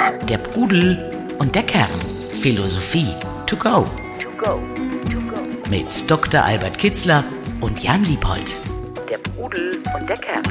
Der Pudel und der Kern. Philosophie to go. Mit Dr. Albert Kitzler und Jan Liebold. Der Pudel und der Kern.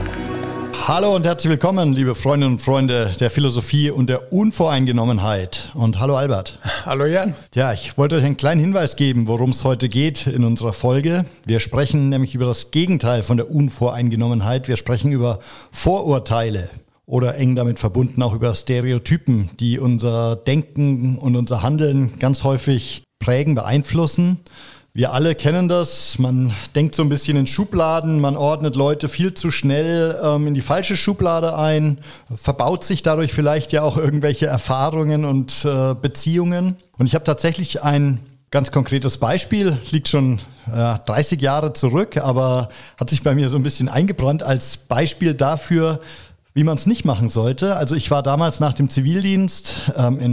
Hallo und herzlich willkommen, liebe Freundinnen und Freunde der Philosophie und der Unvoreingenommenheit. Und hallo Albert. Hallo Jan. Ja, ich wollte euch einen kleinen Hinweis geben, worum es heute geht in unserer Folge. Wir sprechen nämlich über das Gegenteil von der Unvoreingenommenheit. Wir sprechen über Vorurteile oder eng damit verbunden auch über Stereotypen, die unser Denken und unser Handeln ganz häufig prägen, beeinflussen. Wir alle kennen das, man denkt so ein bisschen in Schubladen, man ordnet Leute viel zu schnell in die falsche Schublade ein, verbaut sich dadurch vielleicht ja auch irgendwelche Erfahrungen und Beziehungen. Und ich habe tatsächlich ein ganz konkretes Beispiel, liegt schon 30 Jahre zurück, aber hat sich bei mir so ein bisschen eingebrannt als Beispiel dafür, wie man es nicht machen sollte. Also ich war damals nach dem Zivildienst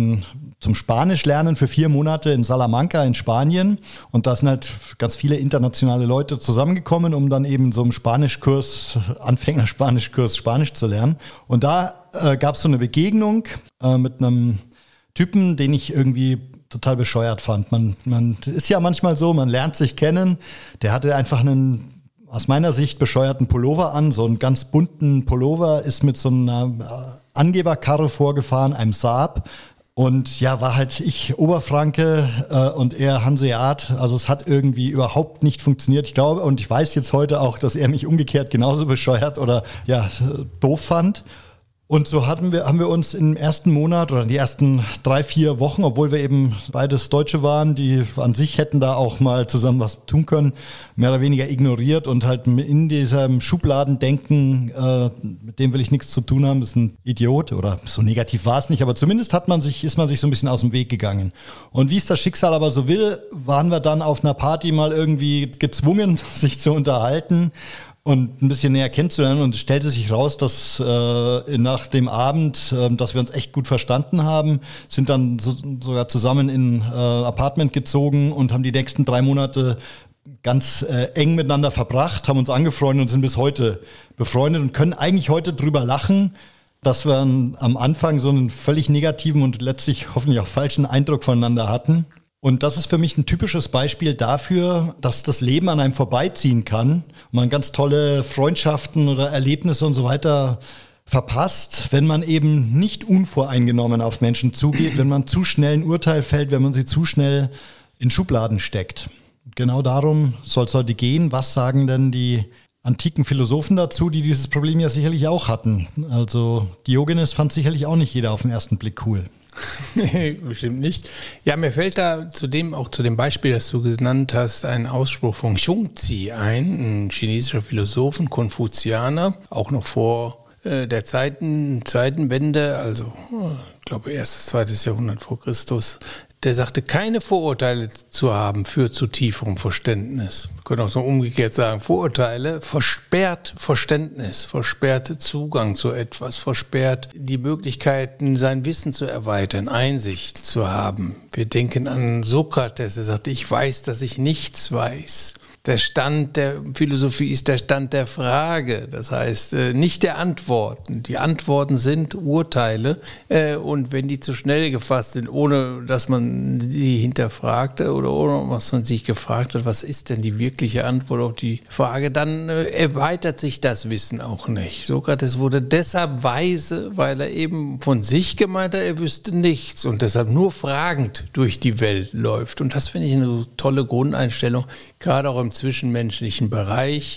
zum Spanisch lernen für 4 Monate in Salamanca in Spanien. Und da sind halt ganz viele internationale Leute zusammengekommen, um dann eben so einen Spanischkurs, Anfängerspanischkurs Spanisch zu lernen. Und da gab es so eine Begegnung mit einem Typen, den ich irgendwie total bescheuert fand. Man ist ja manchmal so, man lernt sich kennen. Der hatte einfach einen aus meiner Sicht bescheuerten Pullover an, so einen ganz bunten Pullover, ist mit so einer Angeberkarre vorgefahren, einem Saab. Und ja, war halt ich Oberfranke und er Hanseat. Also es hat irgendwie überhaupt nicht funktioniert. Ich glaube und ich weiß jetzt heute auch, dass er mich umgekehrt genauso bescheuert oder ja doof fand. Und so haben wir uns im ersten Monat oder die ersten 3-4 Wochen, obwohl wir eben beides Deutsche waren, die an sich hätten da auch mal zusammen was tun können, mehr oder weniger ignoriert und halt in diesem Schubladendenken, mit dem will ich nichts zu tun haben, ist ein Idiot oder so negativ war es nicht, aber zumindest ist man sich so ein bisschen aus dem Weg gegangen. Und wie es das Schicksal aber so will, waren wir dann auf einer Party mal irgendwie gezwungen, sich zu unterhalten und ein bisschen näher kennenzulernen, und es stellte sich raus, dass nach dem Abend, dass wir uns echt gut verstanden haben, sind dann sogar zusammen in Apartment gezogen und haben die nächsten 3 Monate ganz eng miteinander verbracht, haben uns angefreundet und sind bis heute befreundet und können eigentlich heute drüber lachen, dass wir am Anfang so einen völlig negativen und letztlich hoffentlich auch falschen Eindruck voneinander hatten. Und das ist für mich ein typisches Beispiel dafür, dass das Leben an einem vorbeiziehen kann und man ganz tolle Freundschaften oder Erlebnisse und so weiter verpasst, wenn man eben nicht unvoreingenommen auf Menschen zugeht, wenn man zu schnell ein Urteil fällt, wenn man sie zu schnell in Schubladen steckt. Genau darum soll es heute gehen. Was sagen denn die antiken Philosophen dazu, die dieses Problem ja sicherlich auch hatten? Also Diogenes fand sicherlich auch nicht jeder auf den ersten Blick cool. Nee, bestimmt nicht. Ja, mir fällt da zu dem Beispiel, das du genannt hast, ein Ausspruch von Zhuangzi ein, ein chinesischer Philosoph, ein Konfuzianer, auch noch vor der Zeitenwende, also ich glaube 1., 2. Jahrhundert vor Christus. Der sagte, keine Vorurteile zu haben führt zu tieferem Verständnis. Wir können auch so umgekehrt sagen, Vorurteile versperrt Verständnis, versperrt Zugang zu etwas, versperrt die Möglichkeiten, sein Wissen zu erweitern, Einsicht zu haben. Wir denken an Sokrates, der sagte, ich weiß, dass ich nichts weiß. Der Stand der Philosophie ist der Stand der Frage, das heißt nicht der Antworten. Die Antworten sind Urteile und wenn die zu schnell gefasst sind, ohne dass man die hinterfragte oder ohne dass man sich gefragt hat, was ist denn die wirkliche Antwort auf die Frage, dann erweitert sich das Wissen auch nicht. Sokrates wurde deshalb weise, weil er eben von sich gemeint hat, er wüsste nichts und deshalb nur fragend durch die Welt läuft. Und das finde ich eine tolle Grundeinstellung, gerade auch im zwischenmenschlichen Bereich.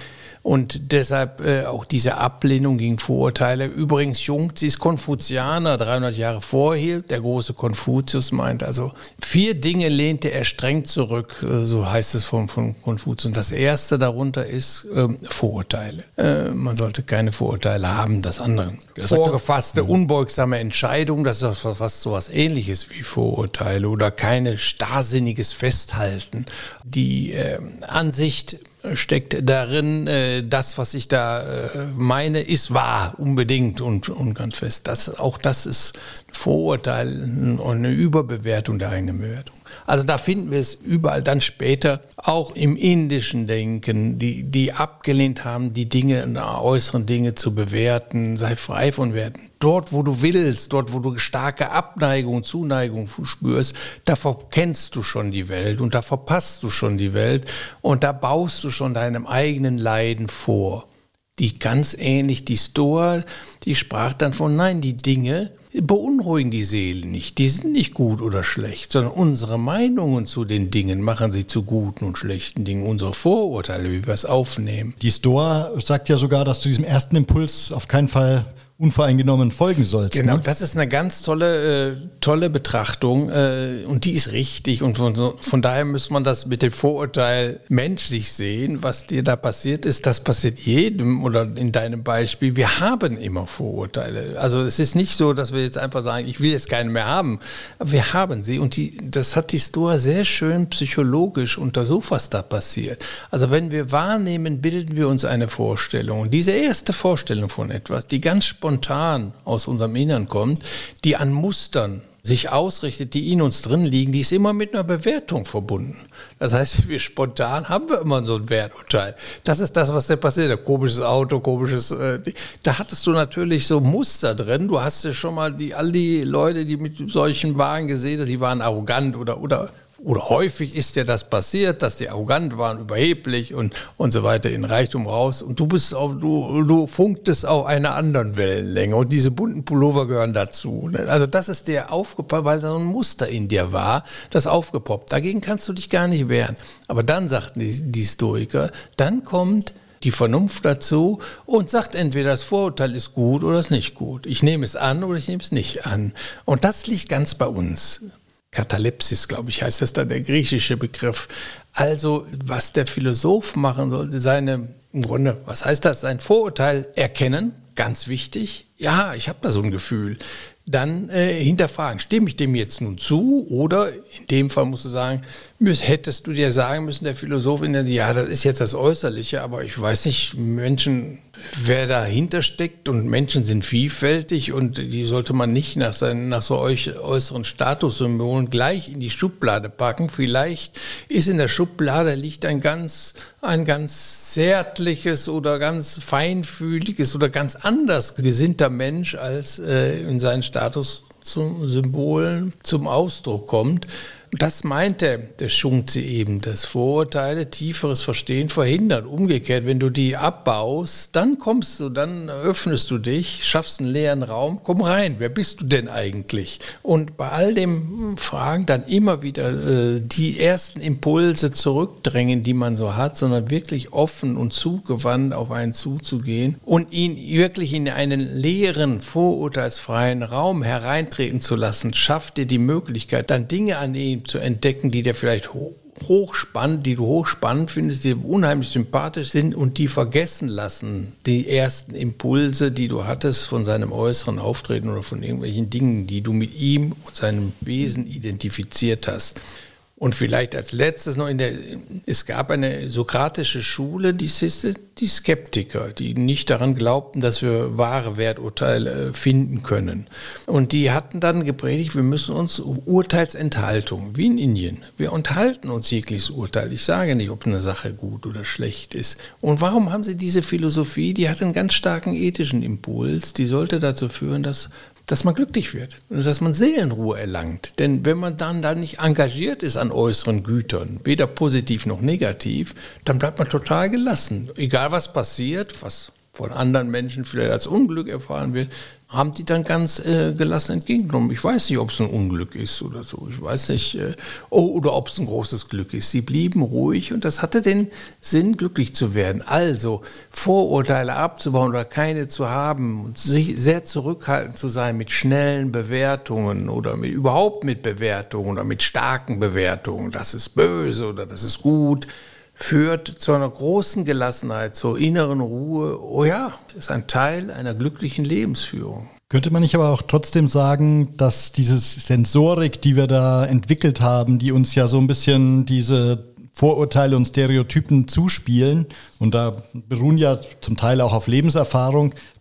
Und deshalb auch diese Ablehnung gegen Vorurteile. Übrigens, Zhuangzi ist Konfuzianer, 300 Jahre vorher. Der große Konfuzius meint, also 4 Dinge lehnte er streng zurück, so heißt es von Konfuzius. Und das erste darunter ist Vorurteile. Man sollte keine Vorurteile haben, das andere. Vorgefasste, unbeugsame Entscheidungen, das ist fast so was Ähnliches wie Vorurteile oder keine starrsinniges Festhalten. Die Ansicht steckt darin, das, was ich da meine, ist wahr, unbedingt und ganz fest. Das ist Vorurteil und eine Überbewertung der eigenen Bewertung. Also da finden wir es überall dann später, auch im indischen Denken, die abgelehnt haben, die Dinge, äußeren Dinge zu bewerten, sei frei von Werten. Dort, wo du willst, dort, wo du starke Abneigung, Zuneigung spürst, da verkennst du schon die Welt und da verpasst du schon die Welt und da baust du schon deinem eigenen Leiden vor. Die ganz ähnlich, die Stoa, die sprach dann von, nein, die Dinge beunruhigen die Seele nicht. Die sind nicht gut oder schlecht, sondern unsere Meinungen zu den Dingen machen sie zu guten und schlechten Dingen. Unsere Vorurteile, wie wir es aufnehmen. Die Stoa sagt ja sogar, dass du diesem ersten Impuls auf keinen Fall unvoreingenommen folgen sollst. Genau, ne? Das ist eine ganz tolle Betrachtung und die ist richtig und von daher muss man das mit dem Vorurteil menschlich sehen, was dir da passiert ist. Das passiert jedem oder in deinem Beispiel. Wir haben immer Vorurteile. Also es ist nicht so, dass wir jetzt einfach sagen, ich will jetzt keine mehr haben. Wir haben sie und das hat die Stoa sehr schön psychologisch untersucht, was da passiert. Also wenn wir wahrnehmen, bilden wir uns eine Vorstellung und diese erste Vorstellung von etwas, die ganz spontan aus unserem Innern kommt, die an Mustern sich ausrichtet, die in uns drin liegen, die ist immer mit einer Bewertung verbunden. Das heißt, wir spontan haben wir immer so ein Werturteil. Das ist das, was da passiert. Komisches Auto, da hattest du natürlich so Muster drin. Du hast ja schon mal all die Leute, die mit solchen Wagen gesehen haben, die waren arrogant oder häufig ist ja das passiert, dass die arrogant waren, überheblich und so weiter in Reichtum raus. Und du funktest auf einer anderen Wellenlänge. Und diese bunten Pullover gehören dazu. Also das ist dir aufgepoppt, weil da so ein Muster in dir war, das aufgepoppt. Dagegen kannst du dich gar nicht wehren. Aber dann sagten die Stoiker, dann kommt die Vernunft dazu und sagt entweder das Vorurteil ist gut oder ist nicht gut. Ich nehme es an oder ich nehme es nicht an. Und das liegt ganz bei uns. Katalepsis, glaube ich, heißt das dann der griechische Begriff. Also, was der Philosoph machen sollte, im Grunde, was heißt das? Sein Vorurteil erkennen, ganz wichtig. Ja, ich habe da so ein Gefühl. Dann hinterfragen, stimme ich dem jetzt nun zu? Oder in dem Fall musst du sagen, hättest du dir sagen müssen, der Philosophin, ja, das ist jetzt das Äußerliche, aber ich weiß nicht, wer dahinter steckt und Menschen sind vielfältig und die sollte man nicht nach so äußeren Statussymbolen gleich in die Schublade packen. Vielleicht ist in der Schublade liegt ein ganz zärtliches oder ganz feinfühliges oder ganz anders gesinnter Mensch, als in seinen Statussymbolen zum Ausdruck kommt. Das meinte der Xunzi eben, dass Vorurteile tieferes Verstehen verhindern. Umgekehrt, wenn du die abbaust, dann öffnest du dich, schaffst einen leeren Raum, komm rein, wer bist du denn eigentlich? Und bei all dem Fragen dann immer wieder die ersten Impulse zurückdrängen, die man so hat, sondern wirklich offen und zugewandt auf einen zuzugehen und ihn wirklich in einen leeren, vorurteilsfreien Raum hereintreten zu lassen, schafft dir die Möglichkeit, dann Dinge an ihm zu entdecken, die dir vielleicht hochspannend findest, die unheimlich sympathisch sind und die vergessen lassen, die ersten Impulse, die du hattest von seinem äußeren Auftreten oder von irgendwelchen Dingen, die du mit ihm und seinem Wesen identifiziert hast. Und vielleicht als letztes noch es gab eine sokratische Schule, die Skeptiker, die nicht daran glaubten, dass wir wahre Werturteile finden können. Und die hatten dann gepredigt, wir müssen uns Urteilsenthaltung, wie in Indien. Wir enthalten uns jegliches Urteil. Ich sage nicht, ob eine Sache gut oder schlecht ist. Und warum haben sie diese Philosophie? Die hat einen ganz starken ethischen Impuls. Die sollte dazu führen, dass man glücklich wird und dass man Seelenruhe erlangt. Denn wenn man dann nicht engagiert ist an äußeren Gütern, weder positiv noch negativ, dann bleibt man total gelassen. Egal was passiert, was von anderen Menschen vielleicht als Unglück erfahren wird, haben die dann ganz gelassen entgegengenommen. Ich weiß nicht, ob es ein Unglück ist oder so. Ich weiß nicht, oder ob es ein großes Glück ist. Sie blieben ruhig und das hatte den Sinn, glücklich zu werden. Also Vorurteile abzubauen oder keine zu haben und sich sehr zurückhaltend zu sein mit schnellen Bewertungen oder überhaupt mit Bewertungen oder mit starken Bewertungen. Das ist böse oder das ist gut. Führt zu einer großen Gelassenheit, zur inneren Ruhe. Oh ja, das ist ein Teil einer glücklichen Lebensführung. Könnte man nicht aber auch trotzdem sagen, dass diese Sensorik, die wir da entwickelt haben, die uns ja so ein bisschen diese Vorurteile und Stereotypen zuspielen, und da beruhen ja zum Teil auch auf Lebenserfahrung,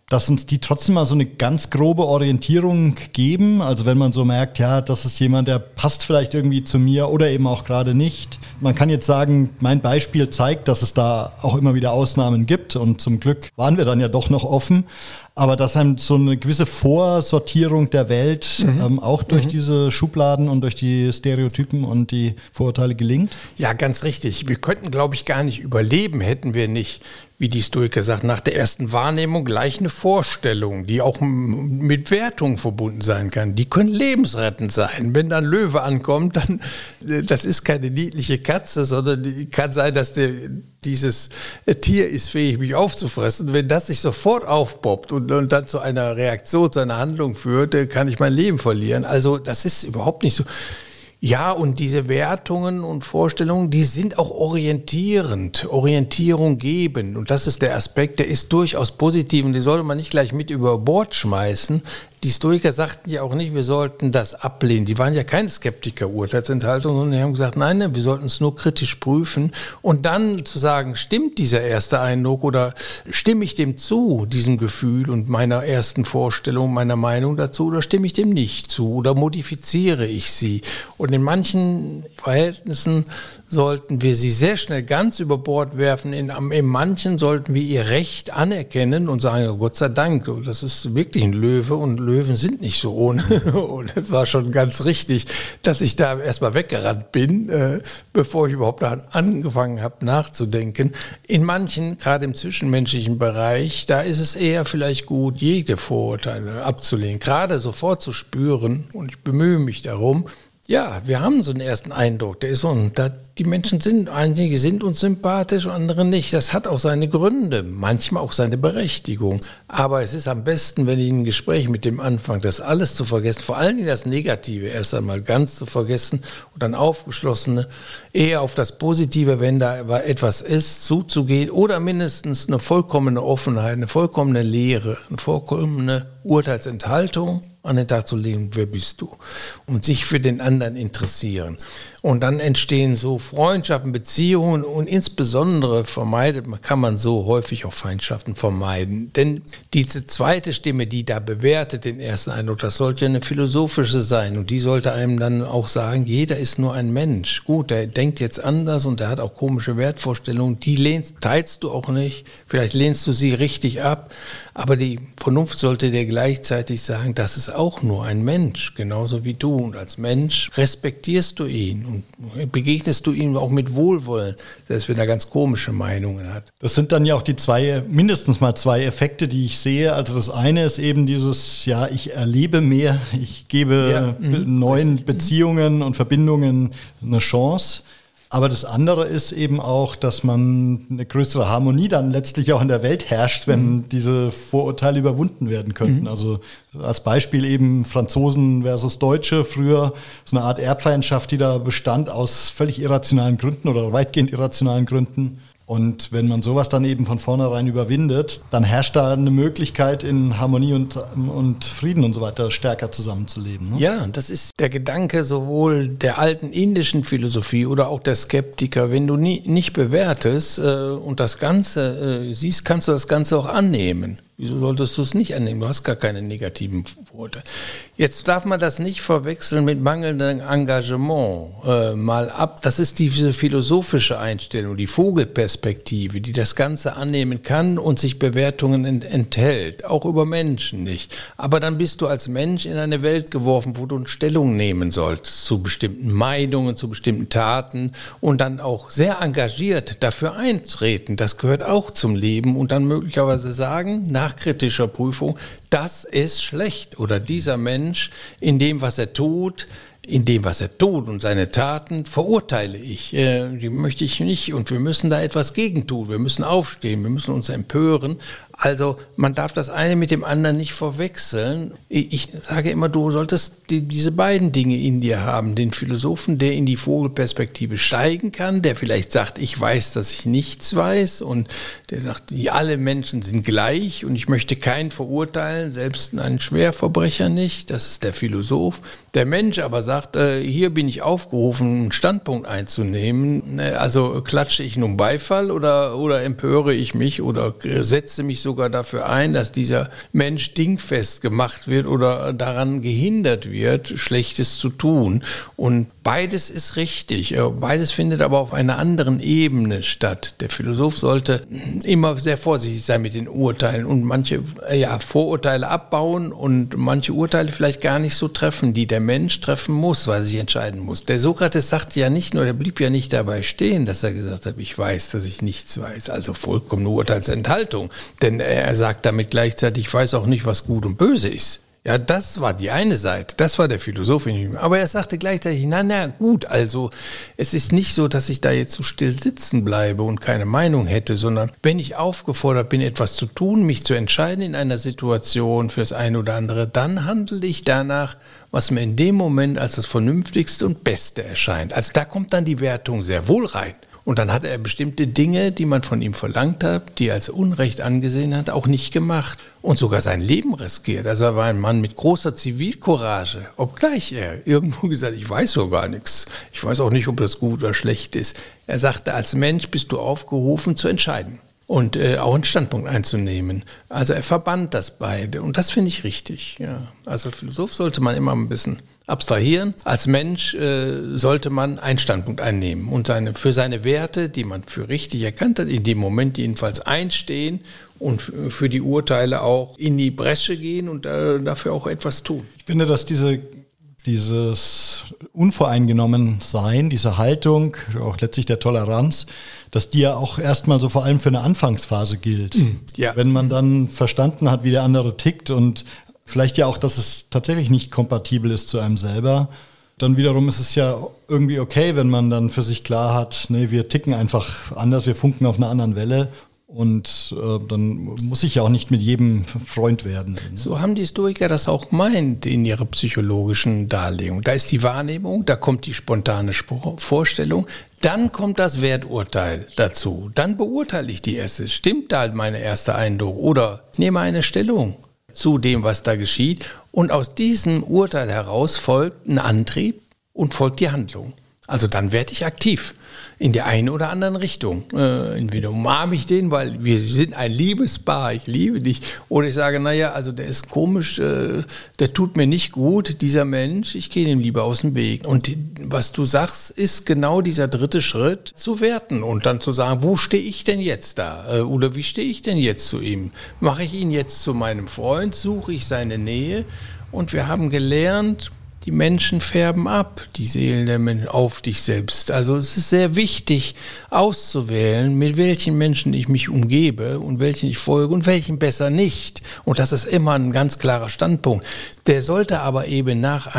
dass uns die trotzdem mal so eine ganz grobe Orientierung geben. Also wenn man so merkt, ja, das ist jemand, der passt vielleicht irgendwie zu mir oder eben auch gerade nicht. Man kann jetzt sagen, mein Beispiel zeigt, dass es da auch immer wieder Ausnahmen gibt und zum Glück waren wir dann ja doch noch offen. Aber dass einem so eine gewisse Vorsortierung der Welt auch durch diese Schubladen und durch die Stereotypen und die Vorurteile gelingt? Ja, ganz richtig. Wir könnten, glaube ich, gar nicht überleben, hätten wir nicht, wie die Stoiker sagt, nach der ersten Wahrnehmung gleich eine Vorstellung, die auch mit Wertung verbunden sein kann. Die können lebensrettend sein. Wenn dann Löwe ankommt, dann, das ist keine niedliche Katze, sondern kann sein, dass dieses Tier ist fähig, mich aufzufressen. Wenn das sich sofort aufpoppt und dann zu einer Reaktion, zu einer Handlung führt, kann ich mein Leben verlieren. Also das ist überhaupt nicht so. Ja, und diese Wertungen und Vorstellungen, die sind auch orientierend, Orientierung geben. Und das ist der Aspekt, der ist durchaus positiv und den sollte man nicht gleich mit über Bord schmeißen. Die Stoiker sagten ja auch nicht, wir sollten das ablehnen. Die waren ja keine Skeptiker, Urteilsenthaltung, sondern die haben gesagt, nein, wir sollten es nur kritisch prüfen. Und dann zu sagen, stimmt dieser erste Eindruck oder stimme ich dem zu, diesem Gefühl und meiner ersten Vorstellung, meiner Meinung dazu, oder stimme ich dem nicht zu oder modifiziere ich sie? Und in manchen Verhältnissen sollten wir sie sehr schnell ganz über Bord werfen. In manchen sollten wir ihr Recht anerkennen und sagen, Gott sei Dank, das ist wirklich ein Löwe und Löwen sind nicht so ohne. Und es war schon ganz richtig, dass ich da erstmal weggerannt bin, bevor ich überhaupt angefangen habe nachzudenken. In manchen, gerade im zwischenmenschlichen Bereich, da ist es eher vielleicht gut, jede Vorurteile abzulehnen, gerade sofort zu spüren, und ich bemühe mich darum. Ja, wir haben so einen ersten Eindruck, der ist so, die Menschen einige sind uns sympathisch, andere nicht. Das hat auch seine Gründe, manchmal auch seine Berechtigung. Aber es ist am besten, wenn ich ein Gespräch mit dem anfange, das alles zu vergessen, vor allen Dingen das Negative erst einmal ganz zu vergessen und dann Aufgeschlossene, eher auf das Positive, wenn da etwas ist, zuzugehen oder mindestens eine vollkommene Offenheit, eine vollkommene Leere, eine vollkommene Urteilsenthaltung an den Tag zu legen, wer bist du? Und sich für den anderen interessieren. Und dann entstehen so Freundschaften, Beziehungen und insbesondere kann man so häufig auch Feindschaften vermeiden. Denn diese zweite Stimme, die da bewertet den ersten Eindruck, das sollte eine philosophische sein und die sollte einem dann auch sagen, jeder ist nur ein Mensch. Gut, der denkt jetzt anders und der hat auch komische Wertvorstellungen, die teilst du auch nicht, vielleicht lehnst du sie richtig ab, aber die Vernunft sollte dir gleichzeitig sagen, das ist auch nur ein Mensch, genauso wie du. Und als Mensch respektierst du ihn und begegnest du ihm auch mit Wohlwollen, selbst wenn er ganz komische Meinungen hat. Das sind dann ja auch die mindestens mal zwei Effekte, die ich sehe. Also das eine ist eben dieses, ja, ich erlebe mehr, ich gebe neuen Beziehungen und Verbindungen eine Chance. Aber das andere ist eben auch, dass man eine größere Harmonie dann letztlich auch in der Welt herrscht, wenn diese Vorurteile überwunden werden könnten. Also als Beispiel eben Franzosen versus Deutsche, früher so eine Art Erbfeindschaft, die da bestand aus völlig irrationalen Gründen oder weitgehend irrationalen Gründen. Und wenn man sowas dann eben von vornherein überwindet, dann herrscht da eine Möglichkeit, in Harmonie und Frieden und so weiter stärker zusammenzuleben. Ne? Ja, das ist der Gedanke sowohl der alten indischen Philosophie oder auch der Skeptiker. Wenn du nicht bewertest und das Ganze siehst, kannst du das Ganze auch annehmen. Wieso solltest du es nicht annehmen? Du hast gar keine negativen Vorurteile. Jetzt darf man das nicht verwechseln mit mangelndem Engagement. Mal ab, das ist diese philosophische Einstellung, die Vogelperspektive, die das Ganze annehmen kann und sich Bewertungen enthält, auch über Menschen nicht. Aber dann bist du als Mensch in eine Welt geworfen, wo du Stellung nehmen sollst zu bestimmten Meinungen, zu bestimmten Taten und dann auch sehr engagiert dafür eintreten. Das gehört auch zum Leben und dann möglicherweise sagen, nach kritischer Prüfung, das ist schlecht oder dieser Mensch in dem, was er tut und seine Taten verurteile ich, die möchte ich nicht und wir müssen da etwas gegen tun, wir müssen aufstehen, wir müssen uns empören. Also man darf das eine mit dem anderen nicht verwechseln. Ich sage immer, du solltest diese beiden Dinge in dir haben. Den Philosophen, der in die Vogelperspektive steigen kann, der vielleicht sagt, ich weiß, dass ich nichts weiß und der sagt, alle Menschen sind gleich und ich möchte keinen verurteilen, selbst einen Schwerverbrecher nicht. Das ist der Philosoph. Der Mensch aber sagt, hier bin ich aufgerufen, einen Standpunkt einzunehmen. Also klatsche ich nun Beifall oder empöre ich mich oder setze mich so sogar dafür ein, dass dieser Mensch dingfest gemacht wird oder daran gehindert wird, Schlechtes zu tun. Und beides ist richtig. Beides findet aber auf einer anderen Ebene statt. Der Philosoph sollte immer sehr vorsichtig sein mit den Urteilen und manche Vorurteile abbauen und manche Urteile vielleicht gar nicht so treffen, die der Mensch treffen muss, weil er sich entscheiden muss. Der Sokrates sagte ja nicht nur, der blieb ja nicht dabei stehen, dass er gesagt hat, ich weiß, dass ich nichts weiß. Also vollkommene Urteilsenthaltung. Denn er sagt damit gleichzeitig, ich weiß auch nicht, was gut und böse ist. Ja, das war die eine Seite, das war der Philosoph in ihm. Aber er sagte gleichzeitig, na gut, also es ist nicht so, dass ich da jetzt so still sitzen bleibe und keine Meinung hätte, sondern wenn ich aufgefordert bin, etwas zu tun, mich zu entscheiden in einer Situation für das eine oder andere, dann handle ich danach, was mir in dem Moment als das Vernünftigste und Beste erscheint. Also da kommt dann die Wertung sehr wohl rein. Und dann hat er bestimmte Dinge, die man von ihm verlangt hat, die er als Unrecht angesehen hat, auch nicht gemacht. Und sogar sein Leben riskiert. Also er war ein Mann mit großer Zivilcourage. Obgleich er irgendwo gesagt hat, ich weiß so gar nichts. Ich weiß auch nicht, ob das gut oder schlecht ist. Er sagte, als Mensch bist du aufgerufen zu entscheiden und auch einen Standpunkt einzunehmen. Also er verband das beide. Und das finde ich richtig. Ja. Also als Philosoph sollte man immer ein bisschen abstrahieren. Als Mensch sollte man einen Standpunkt einnehmen und für seine Werte, die man für richtig erkannt hat, in dem Moment jedenfalls einstehen und für die Urteile auch in die Bresche gehen und dafür auch etwas tun. Ich finde, dass dieses Unvoreingenommensein, diese Haltung, auch letztlich der Toleranz, dass die ja auch erstmal so vor allem für eine Anfangsphase gilt. Ja. Wenn man dann verstanden hat, wie der andere tickt und vielleicht ja auch, dass es tatsächlich nicht kompatibel ist zu einem selber. Dann wiederum ist es ja irgendwie okay, wenn man dann für sich klar hat, nee, wir ticken einfach anders, wir funken auf einer anderen Welle. Und dann muss ich ja auch nicht mit jedem Freund werden. So haben die Stoiker das auch gemeint in ihrer psychologischen Darlegung. Da ist die Wahrnehmung, da kommt die spontane Vorstellung, dann kommt das Werturteil dazu. Dann beurteile ich die erste. Stimmt da mein erster Eindruck? Oder ich nehme eine Stellung zu dem, was da geschieht. Und aus diesem Urteil heraus folgt ein Antrieb und folgt die Handlung. Also dann werde ich aktiv in der einen oder anderen Richtung. Entweder umarme ich den, weil wir sind ein Liebespaar, ich liebe dich. Oder ich sage, naja, also der ist komisch, der tut mir nicht gut, dieser Mensch, ich gehe ihm lieber aus dem Weg. Und was du sagst, ist genau dieser dritte Schritt, zu werten und dann zu sagen, wo stehe ich denn jetzt da? Oder wie stehe ich denn jetzt zu ihm? Mache ich ihn jetzt zu meinem Freund? Suche ich seine Nähe? Und wir haben gelernt, die Menschen färben ab, die Seelen der Menschen, auf dich selbst. Also es ist sehr wichtig auszuwählen, mit welchen Menschen ich mich umgebe und welchen ich folge und welchen besser nicht. Und das ist immer ein ganz klarer Standpunkt. Der sollte aber eben nach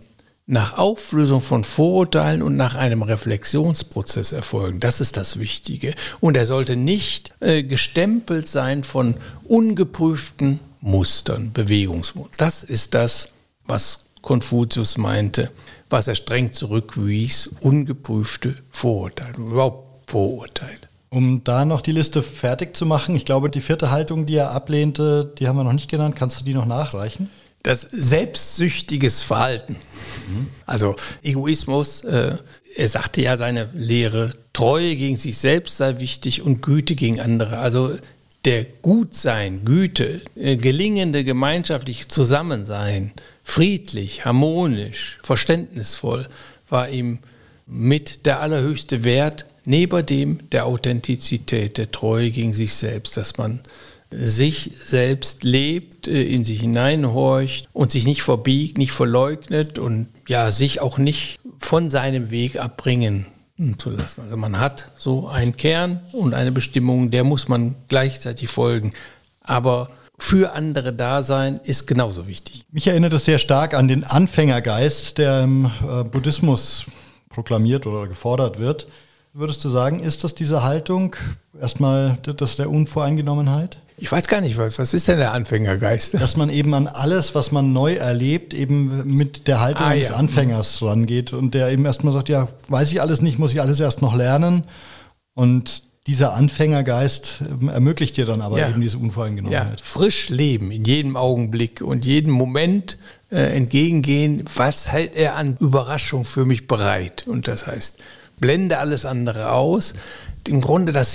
Auflösung von Vorurteilen und nach einem Reflexionsprozess erfolgen. Das ist das Wichtige. Und er sollte nicht gestempelt sein von ungeprüften Mustern, Bewegungsmustern. Das ist das, was Konfuzius meinte, was er streng zurückwies, ungeprüfte Vorurteile, überhaupt Vorurteile. Um da noch die Liste fertig zu machen, ich glaube, die vierte Haltung, die er ablehnte, die haben wir noch nicht genannt. Kannst du die noch nachreichen? Das selbstsüchtiges Verhalten. Also Egoismus, er sagte ja seine Lehre, Treue gegen sich selbst sei wichtig und Güte gegen andere. Also der Gutsein, Güte, gelingende gemeinschaftliche Zusammensein, friedlich, harmonisch, verständnisvoll, war ihm mit der allerhöchste Wert, neben dem der Authentizität, der Treue gegen sich selbst, dass man sich selbst lebt, in sich hineinhorcht und sich nicht verbiegt, nicht verleugnet und ja, sich auch nicht von seinem Weg abbringen zu lassen. Also man hat so einen Kern und eine Bestimmung, der muss man gleichzeitig folgen, aber für andere da sein ist genauso wichtig. Mich erinnert es sehr stark an den Anfängergeist, der im Buddhismus proklamiert oder gefordert wird. Würdest du sagen, ist das diese Haltung, erstmal das der Unvoreingenommenheit? Ich weiß gar nicht, was ist denn der Anfängergeist? Dass man eben an alles, was man neu erlebt, eben mit der Haltung eines Anfängers rangeht und der eben erstmal sagt, ja, weiß ich alles nicht, muss ich alles erst noch lernen. Und dieser Anfängergeist ermöglicht dir dann aber eben diese Unvoreingenommenheit. Ja, frisch leben in jedem Augenblick und jedem Moment entgegengehen, was hält er an Überraschung für mich bereit? Und das heißt, blende alles andere aus. Im Grunde das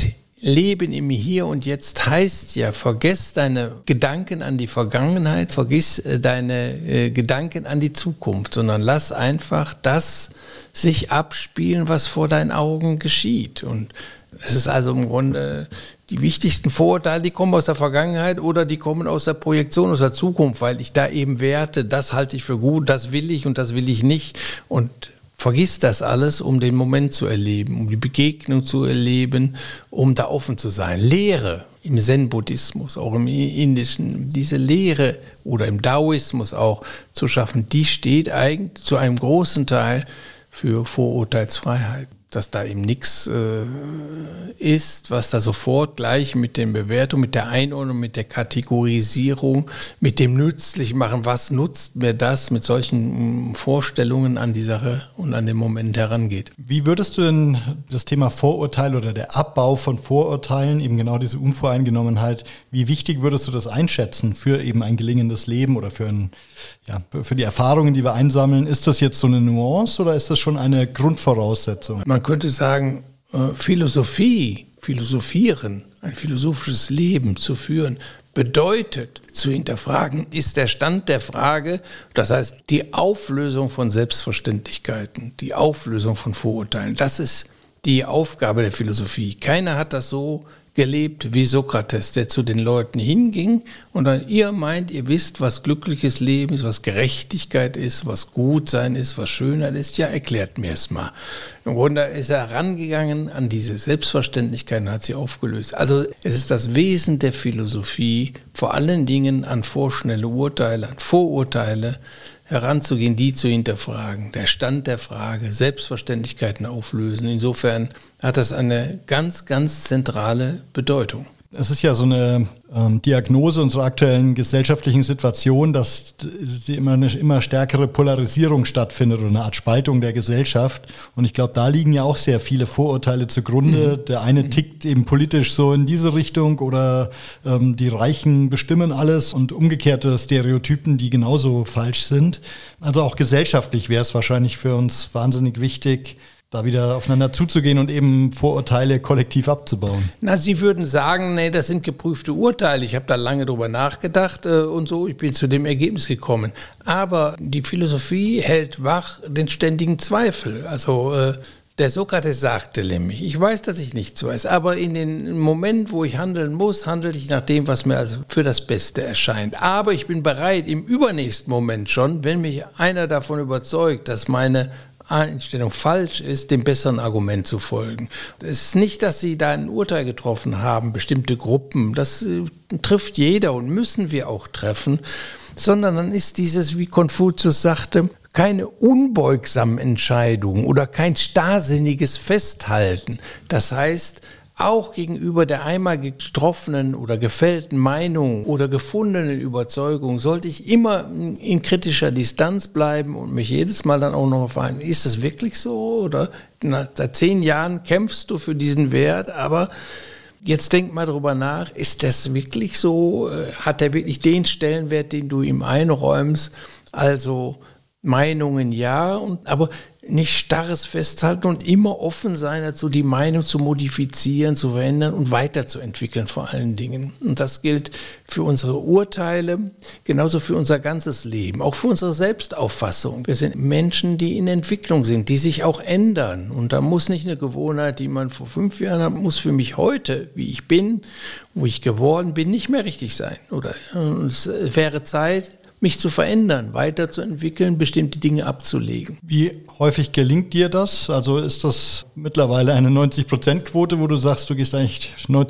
Leben im Hier und Jetzt heißt ja, vergiss deine Gedanken an die Vergangenheit, vergiss deine Gedanken an die Zukunft, sondern lass einfach das sich abspielen, was vor deinen Augen geschieht. Und es ist also im Grunde die wichtigsten Vorurteile, die kommen aus der Vergangenheit oder die kommen aus der Projektion, aus der Zukunft, weil ich da eben werte, das halte ich für gut, das will ich und das will ich nicht. Und vergiss das alles, um den Moment zu erleben, um die Begegnung zu erleben, um da offen zu sein. Lehre im Zen-Buddhismus, auch im Indischen, diese Lehre oder im Daoismus auch zu schaffen, die steht eigentlich zu einem großen Teil für Vorurteilsfreiheit. Dass da eben nichts ist, was da sofort gleich mit den Bewertungen, mit der Einordnung, mit der Kategorisierung, mit dem Nützlichmachen, was nutzt mir das, mit solchen Vorstellungen an die Sache und an den Moment herangeht. Wie würdest du denn das Thema Vorurteil oder der Abbau von Vorurteilen, eben genau diese Unvoreingenommenheit, wie wichtig würdest du das einschätzen für eben ein gelingendes Leben oder für die Erfahrungen, die wir einsammeln? Ist das jetzt so eine Nuance oder ist das schon eine Grundvoraussetzung? Man könnte sagen, philosophieren, ein philosophisches Leben zu führen, bedeutet zu hinterfragen, ist der Stand der Frage, das heißt die Auflösung von Selbstverständlichkeiten, die Auflösung von Vorurteilen. Das ist die Aufgabe der Philosophie. Keiner hat das so gelebt wie Sokrates, der zu den Leuten hinging und dann, ihr meint, ihr wisst, was glückliches Leben ist, was Gerechtigkeit ist, was Gutsein ist, was Schönheit ist, ja, erklärt mir es mal. Im Grunde ist er rangegangen an diese Selbstverständlichkeit und hat sie aufgelöst. Also es ist das Wesen der Philosophie, vor allen Dingen an vorschnelle Urteile, an Vorurteile heranzugehen, die zu hinterfragen, der Stand der Frage, Selbstverständlichkeiten auflösen. Insofern hat das eine ganz, ganz zentrale Bedeutung. Es ist ja so eine Diagnose unserer aktuellen gesellschaftlichen Situation, dass eine immer stärkere Polarisierung stattfindet oder eine Art Spaltung der Gesellschaft. Und ich glaube, da liegen ja auch sehr viele Vorurteile zugrunde. Der eine tickt eben politisch so in diese Richtung oder die Reichen bestimmen alles und umgekehrte Stereotypen, die genauso falsch sind. Also auch gesellschaftlich wäre es wahrscheinlich für uns wahnsinnig wichtig, da wieder aufeinander zuzugehen und eben Vorurteile kollektiv abzubauen. Na, Sie würden sagen, nee, das sind geprüfte Urteile. Ich habe da lange drüber nachgedacht und so, ich bin zu dem Ergebnis gekommen. Aber die Philosophie hält wach den ständigen Zweifel. Also der Sokrates sagte nämlich, ich weiß, dass ich nichts weiß, aber in den Moment, wo ich handeln muss, handle ich nach dem, was mir also für das Beste erscheint. Aber ich bin bereit, im übernächsten Moment schon, wenn mich einer davon überzeugt, dass meine Einstellung falsch ist, dem besseren Argument zu folgen. Es ist nicht, dass Sie da ein Urteil getroffen haben, bestimmte Gruppen, das trifft jeder und müssen wir auch treffen, sondern dann ist dieses, wie Konfuzius sagte, keine unbeugsamen Entscheidungen oder kein starrsinniges Festhalten. Das heißt, auch gegenüber der einmal getroffenen oder gefällten Meinung oder gefundenen Überzeugung sollte ich immer in kritischer Distanz bleiben und mich jedes Mal dann auch noch fragen, ist es wirklich so? Oder seit 10 Jahren kämpfst du für diesen Wert, aber jetzt denk mal drüber nach, ist das wirklich so? Hat er wirklich den Stellenwert, den du ihm einräumst? Also Meinungen ja, aber nicht starres Festhalten und immer offen sein dazu, die Meinung zu modifizieren, zu verändern und weiterzuentwickeln vor allen Dingen. Und das gilt für unsere Urteile, genauso für unser ganzes Leben, auch für unsere Selbstauffassung. Wir sind Menschen, die in Entwicklung sind, die sich auch ändern. Und da muss nicht eine Gewohnheit, die man vor 5 Jahren hat, muss für mich heute, wie ich bin, wo ich geworden bin, nicht mehr richtig sein. Oder es wäre Zeit, mich zu verändern, weiterzuentwickeln, bestimmte Dinge abzulegen. Wie häufig gelingt dir das? Also ist das mittlerweile eine 90%-Quote, wo du sagst, du gehst eigentlich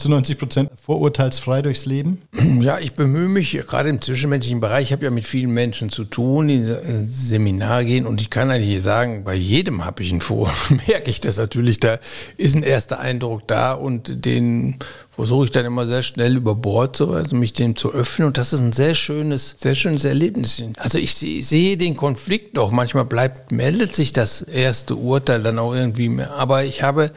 90% vorurteilsfrei durchs Leben? Ja, ich bemühe mich, gerade im zwischenmenschlichen Bereich, ich habe ja mit vielen Menschen zu tun, die in Seminare gehen und ich kann eigentlich sagen, bei jedem habe ich ein merke ich das natürlich, da ist ein erster Eindruck da und den versuche ich dann immer sehr schnell über Bord zu weisen, mich dem zu öffnen und das ist ein sehr schönes Erlebnis. Also ich sehe den Konflikt doch, manchmal meldet sich das erste Urteil dann auch irgendwie mehr, aber ich habe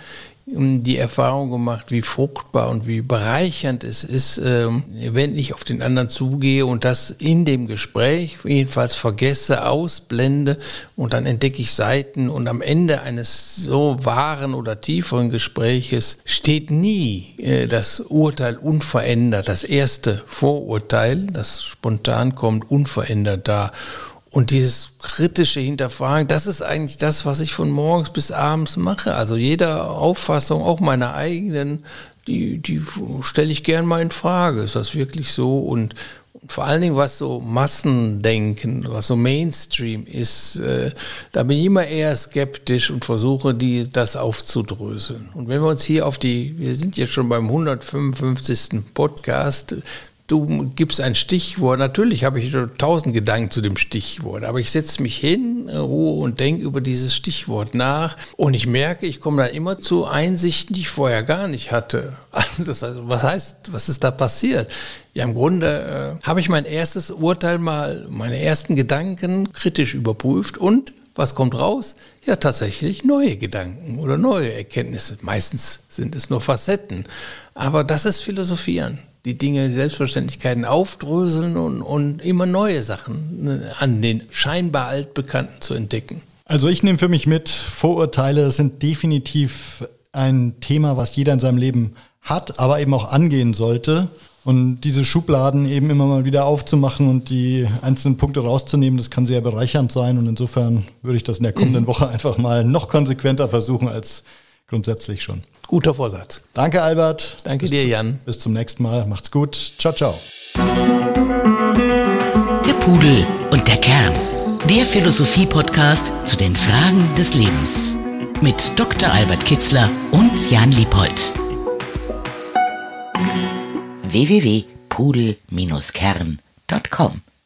die Erfahrung gemacht, wie fruchtbar und wie bereichernd es ist, wenn ich auf den anderen zugehe und das in dem Gespräch jedenfalls vergesse, ausblende und dann entdecke ich Seiten und am Ende eines so wahren oder tieferen Gespräches steht nie das Urteil unverändert, das erste Vorurteil, das spontan kommt, unverändert da. Und dieses kritische Hinterfragen, das ist eigentlich das, was ich von morgens bis abends mache. Also jede Auffassung, auch meiner eigenen, die stelle ich gern mal in Frage. Ist das wirklich so? Und vor allen Dingen, was so Massendenken, was so Mainstream ist, da bin ich immer eher skeptisch und versuche, das aufzudröseln. Und wenn wir uns hier wir sind jetzt schon beim 155. Podcast, du gibst ein Stichwort, natürlich habe ich 1000 Gedanken zu dem Stichwort, aber ich setze mich hin, in Ruhe und denke über dieses Stichwort nach und ich merke, ich komme dann immer zu Einsichten, die ich vorher gar nicht hatte. Das heißt, was ist da passiert? Ja, im Grunde habe ich mein erstes Urteil meine ersten Gedanken kritisch überprüft und was kommt raus? Ja, tatsächlich neue Gedanken oder neue Erkenntnisse. Meistens sind es nur Facetten, aber das ist Philosophieren. Die Dinge, die Selbstverständlichkeiten aufdröseln und immer neue Sachen an den scheinbar Altbekannten zu entdecken. Also ich nehme für mich mit, Vorurteile sind definitiv ein Thema, was jeder in seinem Leben hat, aber eben auch angehen sollte. Und diese Schubladen eben immer mal wieder aufzumachen und die einzelnen Punkte rauszunehmen, das kann sehr bereichernd sein. Und insofern würde ich das in der kommenden Woche einfach mal noch konsequenter versuchen als grundsätzlich schon. Guter Vorsatz. Danke, Albert. Danke dir, Jan. Bis zum nächsten Mal. Macht's gut. Ciao, ciao. Der Pudel und der Kern. Der Philosophie-Podcast zu den Fragen des Lebens. Mit Dr. Albert Kitzler und Jan Liepoldt. www.pudel-kern.com